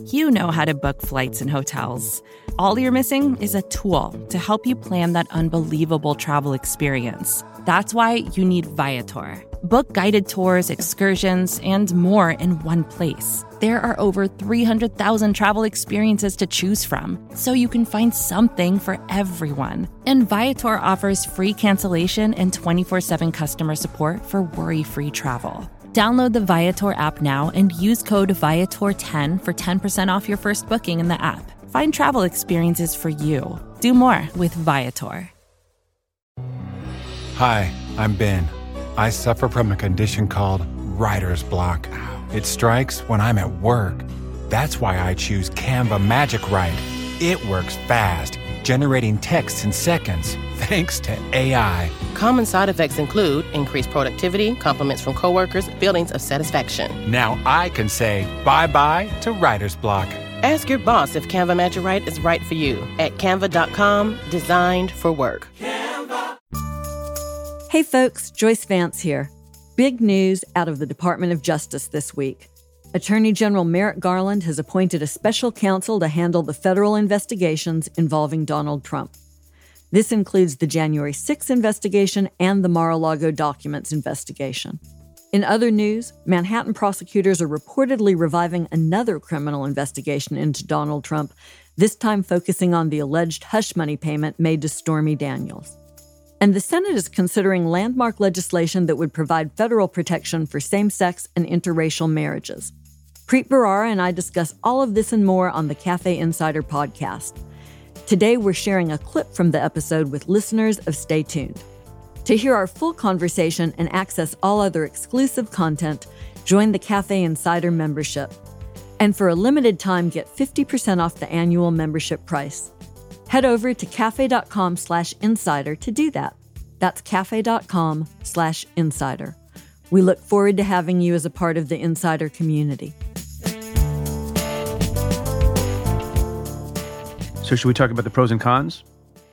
You know how to book flights and hotels. All you're missing is a tool to help you plan that unbelievable travel experience. That's why you need Viator. Book guided tours, excursions, and more in one place. There are over 300,000 travel experiences to choose from, so you can find something for everyone. And Viator offers free cancellation and 24/7 customer support for worry-free travel. Download the Viator app now and use code Viator10 for 10% off your first booking in the app. Find travel experiences for you. Do more with Viator. Hi, I'm Ben. I suffer from a condition called writer's block. It strikes when I'm at work. That's why I choose Canva Magic Write. It works fast, generating text in seconds, thanks to AI. Common side effects include increased productivity, compliments from coworkers, feelings of satisfaction. Now I can say bye-bye to writer's block. Ask your boss if Canva Magic Write is right for you at canva.com, designed for work. Canva. Hey folks, Joyce Vance here. Big news out of the Department of Justice this week. Attorney General Merrick Garland has appointed a special counsel to handle the federal investigations involving Donald Trump. This includes the January 6th investigation and the Mar-a-Lago documents investigation. In other news, Manhattan prosecutors are reportedly reviving another criminal investigation into Donald Trump, this time focusing on the alleged hush money payment made to Stormy Daniels. And the Senate is considering landmark legislation that would provide federal protection for same-sex and interracial marriages. Preet Bharara and I discuss all of this and more on the Cafe Insider podcast. Today, we're sharing a clip from the episode with listeners of Stay Tuned. To hear our full conversation and access all other exclusive content, join the Cafe Insider membership. And for a limited time, get 50% off the annual membership price. Head over to cafe.com/insider to do that. That's cafe.com/insider. We look forward to having you as a part of the Insider community. So should we talk about the pros and cons?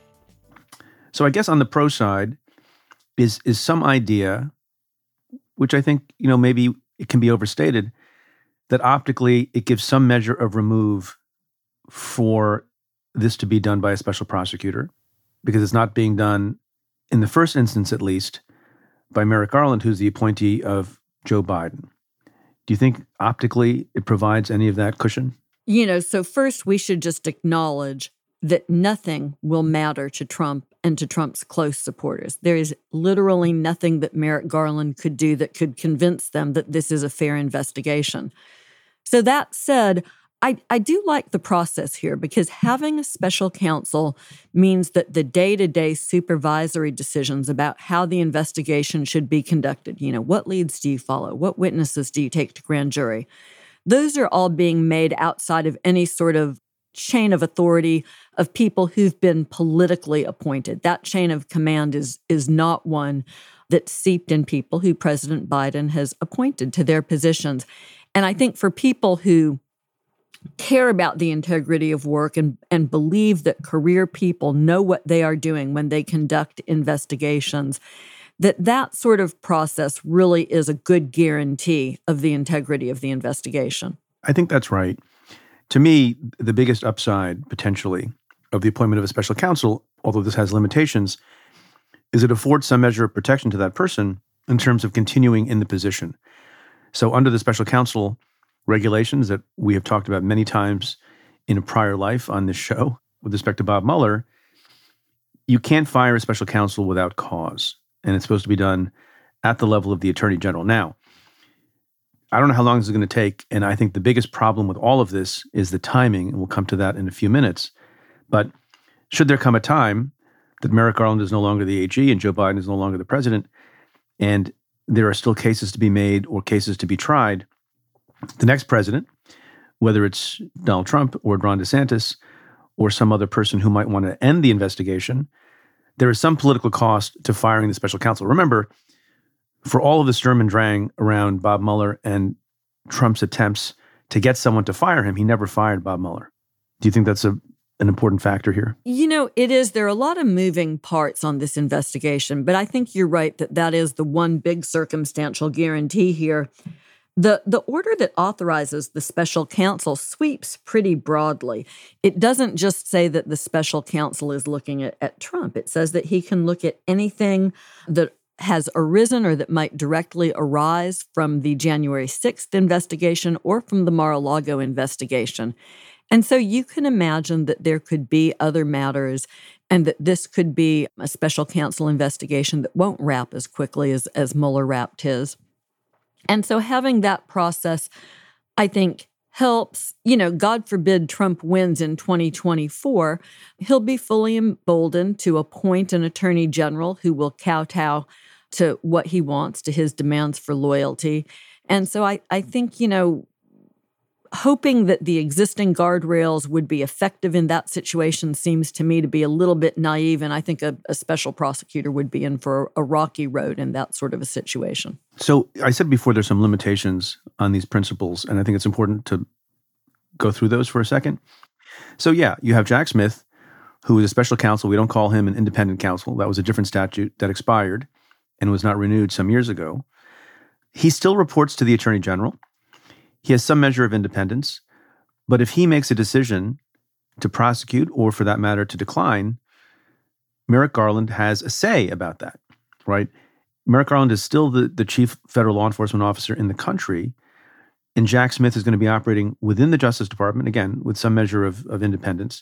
So I guess on the pro side is some idea, which I think, maybe it can be overstated, that optically it gives some measure of remove for this to be done by a special prosecutor, because it's not being done, in the first instance at least, by Merrick Garland, who's the appointee of Joe Biden. Do you think optically it provides any of that cushion? So first we should just acknowledge that nothing will matter to Trump and to Trump's close supporters. There is literally nothing that Merrick Garland could do that could convince them that this is a fair investigation. So that said, I do like the process here, because having a special counsel means that the day-to-day supervisory decisions about how the investigation should be conducted, what leads do you follow? What witnesses do you take to grand jury? Those are all being made outside of any sort of chain of authority of people who've been politically appointed. That chain of command is not one that's seeped in people who President Biden has appointed to their positions. And I think for people who care about the integrity of work and believe that career people know what they are doing when they conduct investigations, that sort of process really is a good guarantee of the integrity of the investigation. I think that's right. To me, the biggest upside, potentially, of the appointment of a special counsel, although this has limitations, is it affords some measure of protection to that person in terms of continuing in the position. So under the special counsel regulations that we have talked about many times in a prior life on this show, with respect to Bob Mueller, you can't fire a special counsel without cause. And it's supposed to be done at the level of the Attorney General. Now, I don't know how long this is going to take, and I think the biggest problem with all of this is the timing, and we'll come to that in a few minutes. But should there come a time that Merrick Garland is no longer the AG and Joe Biden is no longer the president, and there are still cases to be made or cases to be tried, the next president, whether it's Donald Trump or Ron DeSantis or some other person who might want to end the investigation, there is some political cost to firing the special counsel. Remember, for all of the Sturm and Drang around Bob Mueller and Trump's attempts to get someone to fire him, he never fired Bob Mueller. Do you think that's an important factor here? It is. There are a lot of moving parts on this investigation, but I think you're right that is the one big circumstantial guarantee here, The order that authorizes the special counsel sweeps pretty broadly. It doesn't just say that the special counsel is looking at Trump. It says that he can look at anything that has arisen or that might directly arise from the January 6th investigation or from the Mar-a-Lago investigation. And so you can imagine that there could be other matters and that this could be a special counsel investigation that won't wrap as quickly as Mueller wrapped his. And so having that process, I think, helps. God forbid Trump wins in 2024, he'll be fully emboldened to appoint an attorney general who will kowtow to what he wants, to his demands for loyalty. And so I think, hoping that the existing guardrails would be effective in that situation seems to me to be a little bit naive, and I think a special prosecutor would be in for a rocky road in that sort of a situation. So I said before there's some limitations on these principles, and I think it's important to go through those for a second. So yeah, you have Jack Smith, who is a special counsel. We don't call him an independent counsel. That was a different statute that expired and was not renewed some years ago. He still reports to the attorney general. He has some measure of independence, but if he makes a decision to prosecute, or for that matter, to decline, Merrick Garland has a say about that, right? Merrick Garland is still the chief federal law enforcement officer in the country, and Jack Smith is going to be operating within the Justice Department, again, with some measure of independence.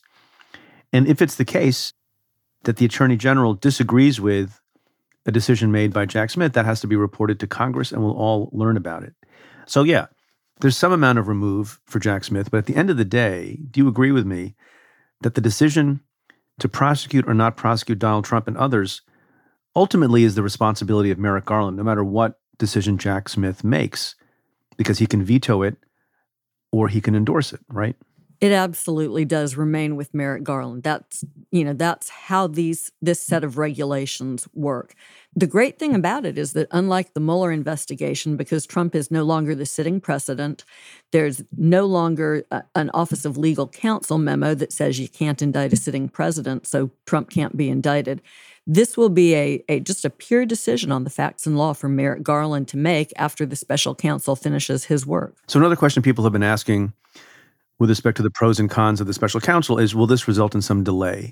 And if it's the case that the attorney general disagrees with a decision made by Jack Smith, that has to be reported to Congress, and we'll all learn about it. So yeah, there's some amount of remove for Jack Smith, but at the end of the day, do you agree with me that the decision to prosecute or not prosecute Donald Trump and others ultimately is the responsibility of Merrick Garland, no matter what decision Jack Smith makes, because he can veto it or he can endorse it, right? It absolutely does remain with Merrick Garland. That's how this set of regulations work. The great thing about it is that unlike the Mueller investigation, because Trump is no longer the sitting president, there's no longer an Office of Legal Counsel memo that says you can't indict a sitting president, so Trump can't be indicted. This will be just a pure decision on the facts and law for Merrick Garland to make after the special counsel finishes his work. So another question people have been asking with respect to the pros and cons of the special counsel is, will this result in some delay?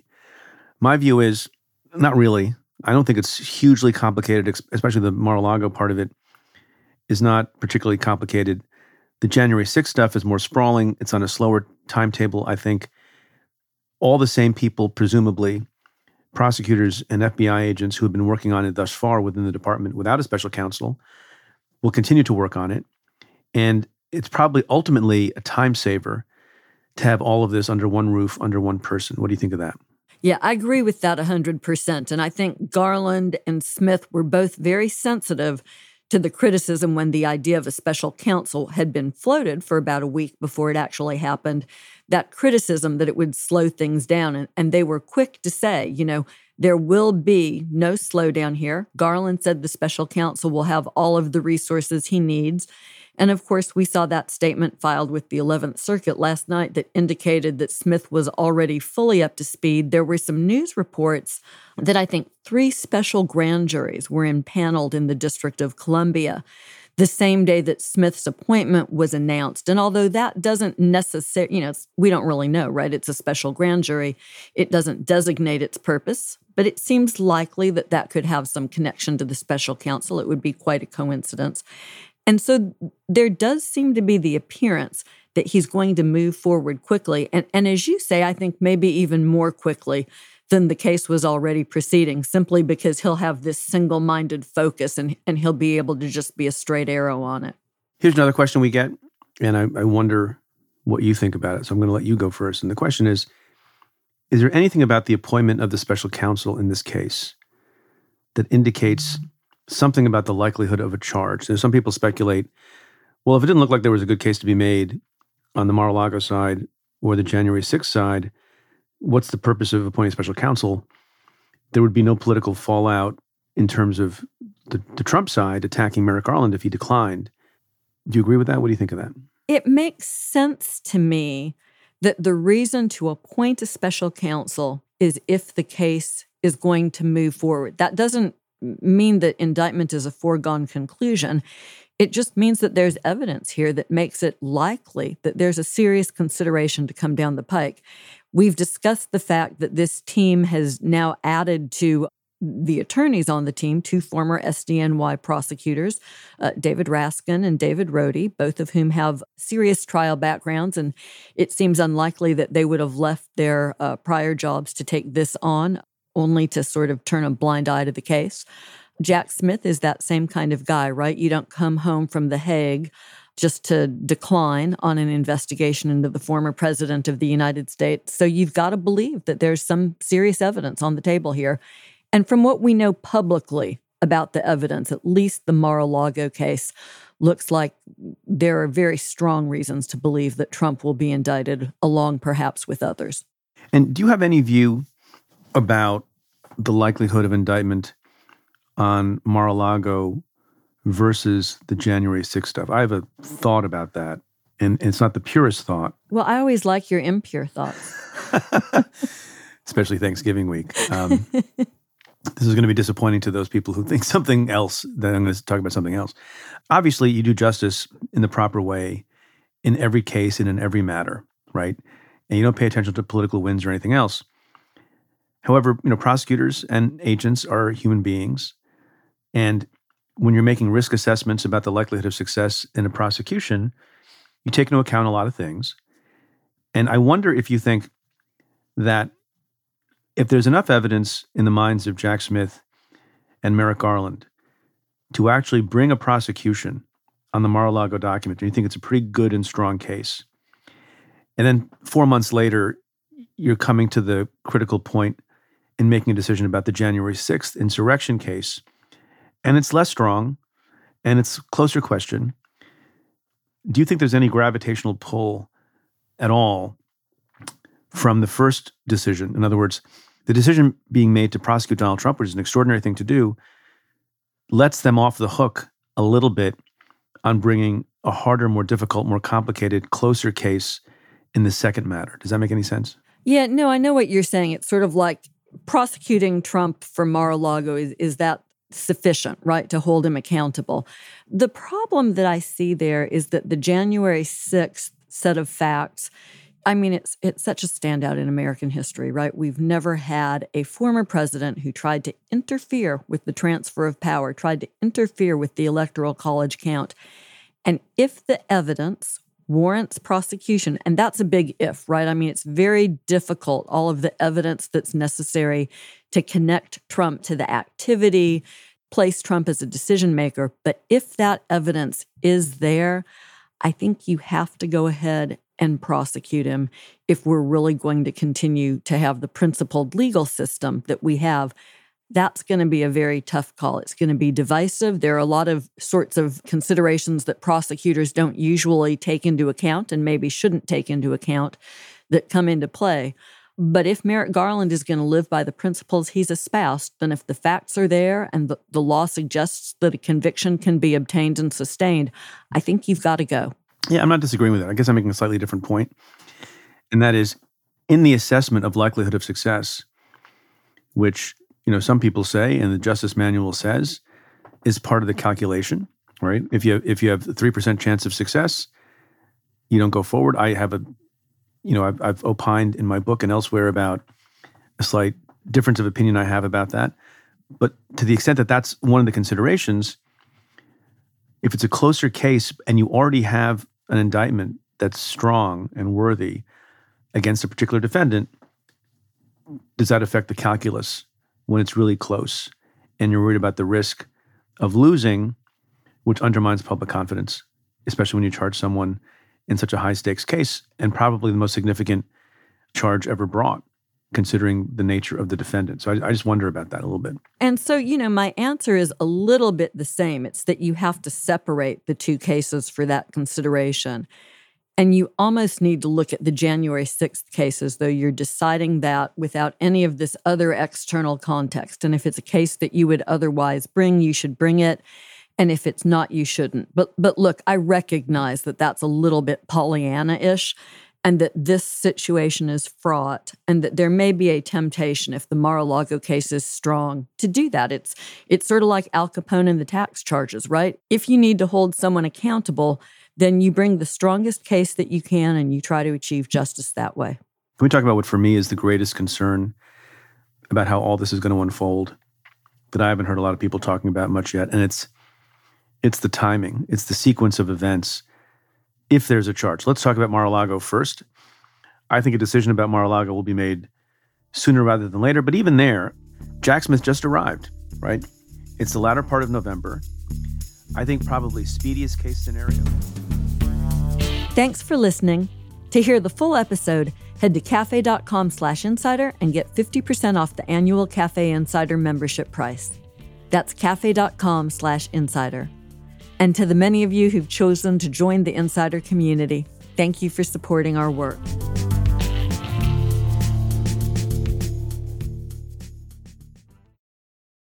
My view is, not really. I don't think it's hugely complicated, especially the Mar-a-Lago part of it is not particularly complicated. The January 6th stuff is more sprawling. It's on a slower timetable, I think. All the same people, presumably, prosecutors and FBI agents who have been working on it thus far within the department without a special counsel, will continue to work on it. And it's probably ultimately a time saver to have all of this under one roof, under one person. What do you think of that? Yeah, I agree with that 100%. And I think Garland and Smith were both very sensitive to the criticism when the idea of a special counsel had been floated for about a week before it actually happened, that criticism that it would slow things down. And they were quick to say, there will be no slowdown here. Garland said the special counsel will have all of the resources he needs. And of course, we saw that statement filed with the 11th Circuit last night that indicated that Smith was already fully up to speed. There were some news reports that I think 3 special grand juries were impaneled in the District of Columbia the same day that Smith's appointment was announced. And although that doesn't necessarily, we don't really know, right? It's a special grand jury. It doesn't designate its purpose, but it seems likely that that could have some connection to the special counsel. It would be quite a coincidence. And so there does seem to be the appearance that he's going to move forward quickly. And as you say, I think maybe even more quickly than the case was already proceeding, simply because he'll have this single-minded focus and he'll be able to just be a straight arrow on it. Here's another question we get, and I wonder what you think about it. So I'm going to let you go first. And the question is there anything about the appointment of the special counsel in this case that indicates something about the likelihood of a charge? Some people speculate, well, if it didn't look like there was a good case to be made on the Mar-a-Lago side or the January 6th side, what's the purpose of appointing special counsel? There would be no political fallout in terms of the Trump side attacking Merrick Garland if he declined. Do you agree with that? What do you think of that? It makes sense to me that the reason to appoint a special counsel is if the case is going to move forward. That doesn't mean that indictment is a foregone conclusion. It just means that there's evidence here that makes it likely that there's a serious consideration to come down the pike. We've discussed the fact that this team has now added to the attorneys on the team, 2 former SDNY prosecutors, David Raskin and David Rohde, both of whom have serious trial backgrounds, and it seems unlikely that they would have left their prior jobs to take this on, only to sort of turn a blind eye to the case. Jack Smith is that same kind of guy, right? You don't come home from The Hague just to decline on an investigation into the former president of the United States. So you've got to believe that there's some serious evidence on the table here. And from what we know publicly about the evidence, at least the Mar-a-Lago case, looks like there are very strong reasons to believe that Trump will be indicted, along perhaps with others. And do you have any view about the likelihood of indictment on Mar-a-Lago versus the January 6th stuff? I have a thought about that, and it's not the purest thought. Well, I always like your impure thoughts. Especially Thanksgiving week. This is going to be disappointing to those people who think something else, that I'm going to talk about something else. Obviously, you do justice in the proper way in every case and in every matter, right? And you don't pay attention to political wins or anything else. However, prosecutors and agents are human beings. And when you're making risk assessments about the likelihood of success in a prosecution, you take into account a lot of things. And I wonder if you think that if there's enough evidence in the minds of Jack Smith and Merrick Garland to actually bring a prosecution on the Mar-a-Lago document, and you think it's a pretty good and strong case, and then 4 months later, you're coming to the critical point in making a decision about the January 6th insurrection case, and it's less strong, and it's a closer question. Do you think there's any gravitational pull at all from the first decision? In other words, the decision being made to prosecute Donald Trump, which is an extraordinary thing to do, lets them off the hook a little bit on bringing a harder, more difficult, more complicated, closer case in the second matter. Does that make any sense? Yeah, no, I know what you're saying. It's sort of like prosecuting Trump for Mar-a-Lago is that sufficient, right, to hold him accountable. The problem that I see there is that the January 6th set of facts, I mean, it's such a standout in American history, right? We've never had a former president who tried to interfere with the transfer of power, tried to interfere with the Electoral College count. And if the evidence warrants prosecution, and that's a big if, right? I mean, it's very difficult, all of the evidence that's necessary to connect Trump to the activity, place Trump as a decision maker. But if that evidence is there, I think you have to go ahead and prosecute him if we're really going to continue to have the principled legal system that we have. That's going to be a very tough call. It's going to be divisive. There are a lot of sorts of considerations that prosecutors don't usually take into account and maybe shouldn't take into account that come into play. But if Merrick Garland is going to live by the principles he's espoused, then if the facts are there and the law suggests that a conviction can be obtained and sustained, I think you've got to go. Yeah, I'm not disagreeing with that. I guess I'm making a slightly different point. And that is, in the assessment of likelihood of success, which, some people say, and the Justice Manual says, is part of the calculation, right? If you have a 3% chance of success, you don't go forward. I have I've opined in my book and elsewhere about a slight difference of opinion I have about that. But to the extent that that's one of the considerations, if it's a closer case and you already have an indictment that's strong and worthy against a particular defendant, does that affect the calculus when it's really close and you're worried about the risk of losing, which undermines public confidence, especially when you charge someone in such a high-stakes case and probably the most significant charge ever brought, considering the nature of the defendant. So I just wonder about that a little bit. And so, my answer is a little bit the same. It's that you have to separate the two cases for that consideration. And you almost need to look at the January 6th case as though you're deciding that without any of this other external context. And if it's a case that you would otherwise bring, you should bring it. And if it's not, you shouldn't. But look, I recognize that that's a little bit Pollyanna-ish. and that this situation is fraught, and that there may be a temptation, if the Mar-a-Lago case is strong, to do that. It's sort of like Al Capone and the tax charges, right? If you need to hold someone accountable, then you bring the strongest case that you can and you try to achieve justice that way. Can we talk about what for me is the greatest concern about how all this is going to unfold that I haven't heard a lot of people talking about much yet? And it's the timing. It's the sequence of events. If there's a charge. Let's talk about Mar-a-Lago first. I think a decision about Mar-a-Lago will be made sooner rather than later. But even there, Jack Smith just arrived, right? It's the latter part of November. I think probably speediest case scenario. Thanks for listening. To hear the full episode, head to cafe.com/insider and get 50% off the annual Cafe Insider membership price. That's cafe.com/insider. And to the many of you who've chosen to join the Insider community, thank you for supporting our work.